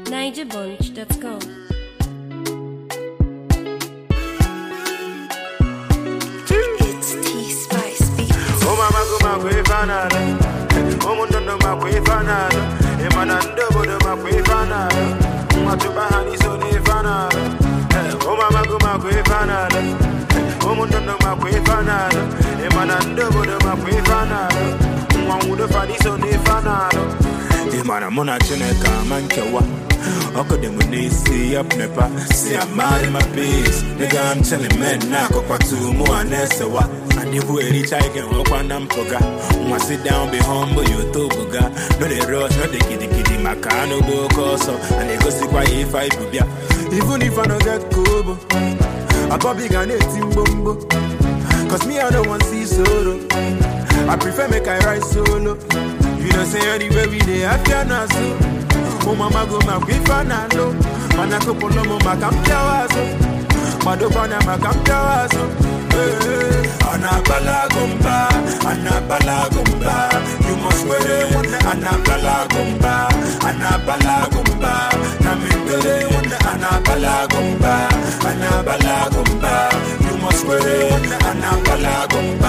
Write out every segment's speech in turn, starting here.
NigerBunch.com. It's T-Spice Beats. Oh mama go ma kwe fanada. Oh mundo no ma kwe fanada. E manando bodo ma kwe fanada. Matuba hani so ne fanada. Oh mama go ma kwe fanada. Oh mundo no ma kwe fanada. E manando bodo ma kwe fanada. Mwangudo fani so ne fanada. E mana mona chene kama nkewa. Oko de munisi up nepa. See I'm mad in my piece. Nigga I'm telling men na kwa tu mu anesewa. And if we reach I can walk on them poga. Wanna sit down, be humble, you to buga. No they rush, no they kitty, my car no go coso. And they go see why if I do ya. Even if I don't get kobo, I probably can eat in bumbo. Cause me I don't want to see solo. I prefer make I ride solo. You don't say anywhere we dey after na so. Oh mama go ma kwe fanalo. Mana ko polo mo makamta wazo. Madopana makamta wazo. Anabala gumba, you must wear it. Anabala gumba, Namindele, Anabala gumba, you must wear it. Anabala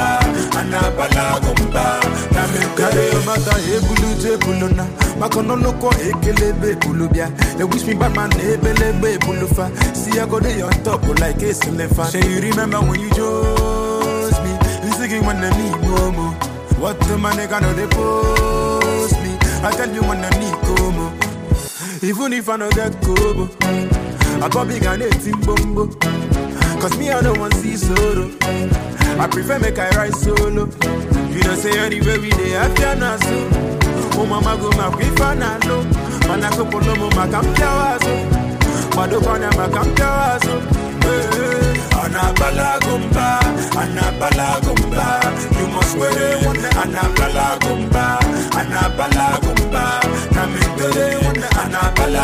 gumba, Namindele, Mata Ebulu Buluna, Makono ko Ekelebe Bulubia. They wish me bad man Ebelebe Bulufa. See I go there on top like a silver. Say you remember when you chose me? You singing when I need Momo. What the man gonna they post me? I tell you when I need Como. Even if I don't get Kobo, I probably gonna eat Bumbo. Cause me I don't want to see solo. I prefer make I ride solo. You don't say anywhere we dey after na so. Oh mama go ma kwe fanalo. Mana ko polo mo makamta wazo. Madopana makamta wazo. Anabala gumba, you must wear it. Anabala gumba, Namindele, Anabala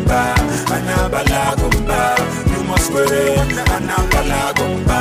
gumba, you must wear it. Anabala gumba,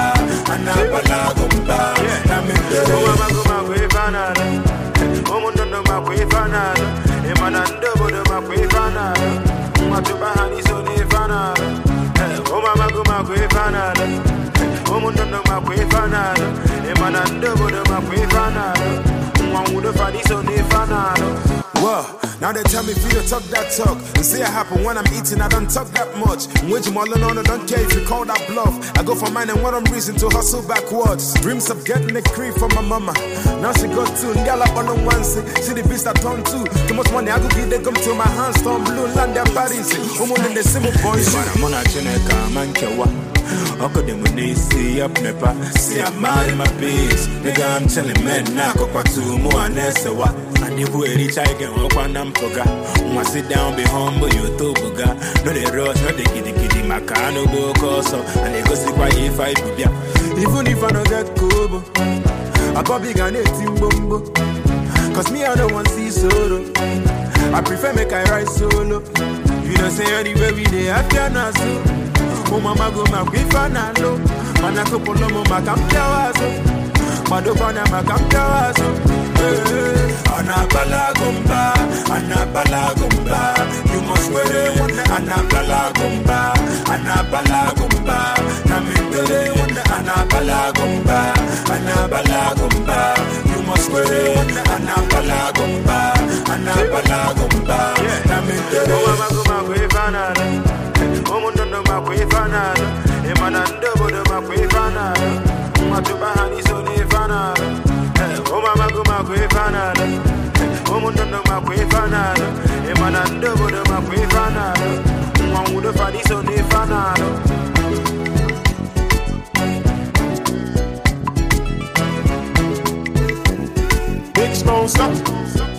Namindele. Oh mama go ma kwe fanada. Oh mundo no ma kwe fanada. E manando bodo ma kwe fanada. Matuba hani so ne fanada. Oh mama go ma kwe fanada. Oh mundo no ma kwe fanada. E manando bodo ma kwe fanada. Mwangudo fani so ne fanada. Whoa, now they tell me for you to talk that talk. And say it happen when I'm eating, I don't talk that much. When you all on, I don't care if you call that bluff. I go for mine and what I'm reason to hustle backwards. Dreams of getting a cream from my mama. Now she got two, y'all up on the one see the beast I turn two. Too much money, I go give they come to my hands, storm blue, land their bodies. I'm on the same boys. I'm on a chineka, man, kewa. Oko de munisi up nepa. See I'm mad in my piece. Nigga I'm telling men na kwa tu mu anesewa. And if we reach I can walk on them poga. Wanna sit down, be humble, you to buga. No they rush, no they kitty, my car no go coso. And they go see why if I do ya. Even if I don't get kobo, I probably gonna eat in bumbo. Cause me I don't want to see solo. I prefer make I ride solo. You don't say anywhere we dey after na so. Oh mama go ma kwe fanalo. Mana ko polo mo makamta wazo. Madopana makamta wazo. Anabala gumba, you must wear it. Anabala gumba, Namindele, Anabala gumba, you must wear it. Anabala gumba, Namindele. Oh mama go ma kwe fanada. Oh mundo no ma kwe fanada. E manando bodo ma kwe fanada. Matuba hani so ne fanada. Oh mama go ma kwe fanada. Oh mundo no ma kwe fanada. E manando bodo ma kwe fanada. Mwangudo fani so ne fanada. Big Smoke, stop.